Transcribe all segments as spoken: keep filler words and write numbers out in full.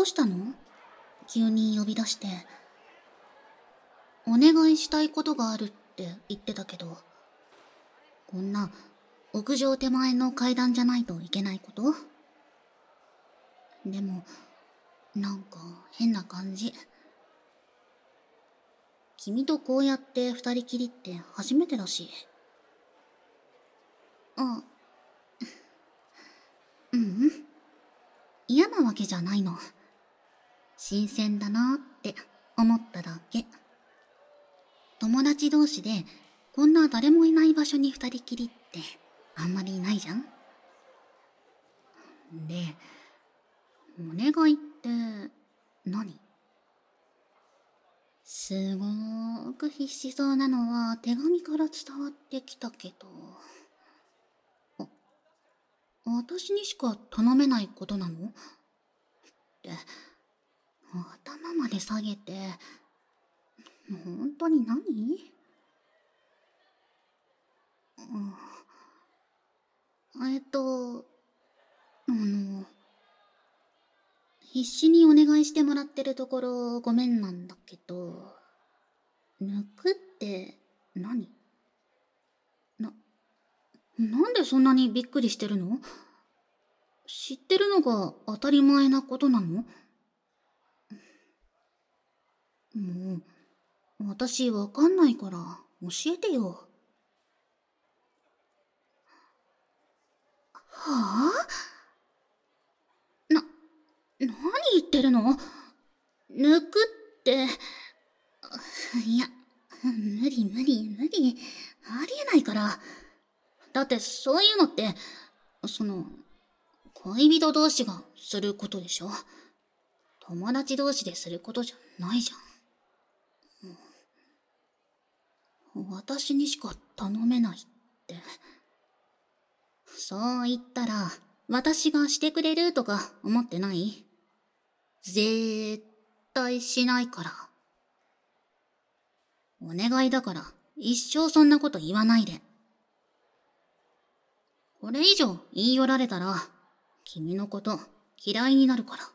うしたの？急に呼び出して。お願いしたいことがあるって言ってたけど、こんな屋上手前の階段じゃないといけないこと？でも、なんか変な感じ。君とこうやって二人きりって初めてだし。あ、ううん。嫌なわけじゃないの。新鮮だなって思っただけ。友達同士でこんな誰もいない場所に二人きりってあんまりいないじゃん。で、お願いって何？すごーく必死そうなのは手紙から伝わってきたけど、あ、私にしか頼めないことなの？って、頭まで下げて、本当に何？うん、えっと、あの、必死にお願いしてもらってるところごめんなんだけど、抜くって何？な、なんでそんなにびっくりしてるの？知ってるのが当たり前なことなの？もう、私わかんないから教えてよ。はあ？な、何言ってるの？抜くって、いや、無理無理無理。ありえないから。だってそういうのって、その、恋人同士がすることでしょ？友達同士ですることじゃないじゃん。私にしか頼めないって。そう言ったら、私がしてくれるとか思ってない？絶対しないから。お願いだから、一生そんなこと言わないで。これ以上言い寄られたら、君のこと嫌いになるから。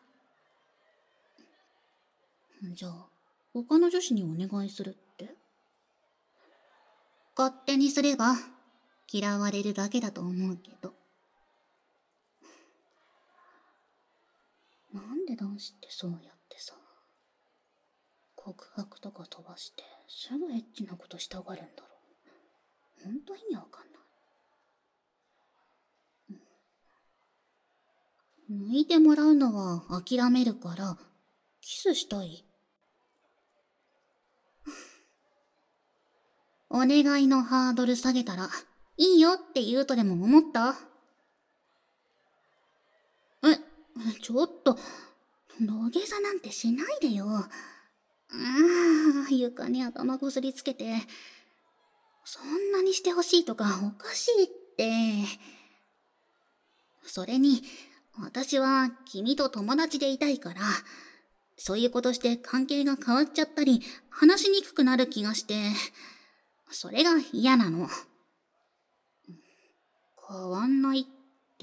じゃあ、他の女子にお願いするって？勝手にすれば、嫌われるだけだと思うけど。なんで男子ってそうやってさ、告白とか飛ばしてすぐエッチなことしたがるんだろう。ほんと意味わかんない。抜いてもらうのは諦めるから、キスしたい？お願いのハードル下げたら、いいよって言うとでも思った？え、ちょっと、土下座なんてしないでよ。ああ、床に頭こすりつけて、そんなにしてほしいとかおかしいって。それに、私は君と友達でいたいから、そういうことして関係が変わっちゃったり、話しにくくなる気がして、それが嫌なの。変わんないって、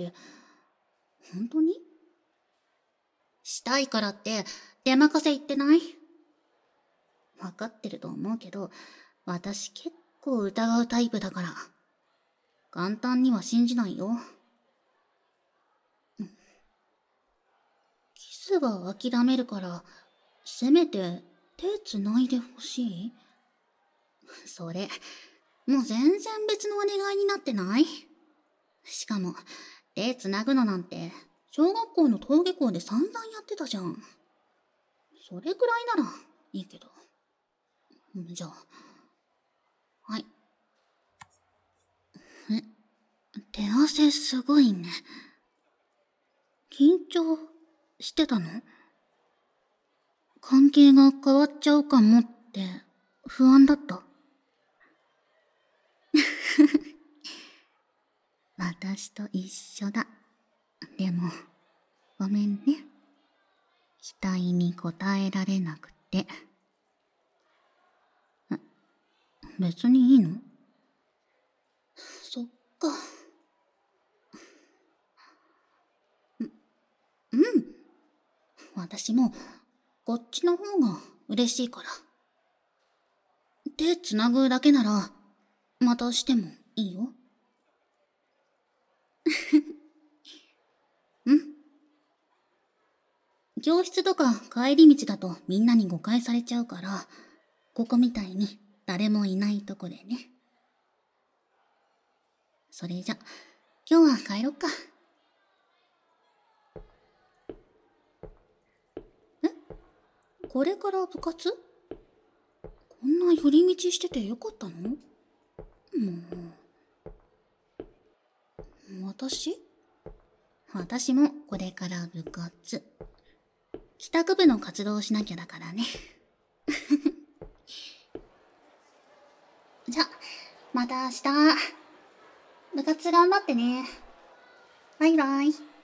本当に？したいからって、出任せ言ってない？わかってると思うけど、私結構疑うタイプだから、簡単には信じないよ。キスは諦めるから、せめて手つないでほしい？それ、もう全然別のお願いになってない？しかも、手つなぐのなんて、小学校の登下校で散々やってたじゃん。それくらいならいいけど。じゃあ、はい。え、手汗すごいね。緊張してたの？関係が変わっちゃうかもって不安だった？私と一緒だ。でも、ごめんね。期待に応えられなくて。別にいいの？そっか。う、うん。 私も、こっちの方が嬉しいから。手つなぐだけなら、またしてもいいよ。うん。教室とか帰り道だとみんなに誤解されちゃうから、ここみたいに誰もいないとこでね。それじゃ、今日は帰ろっか。え？これから部活？こんな寄り道しててよかったの？もう。私？私もこれから部活。帰宅部の活動をしなきゃだからね。じゃ、また明日。部活頑張ってね。バイバイ。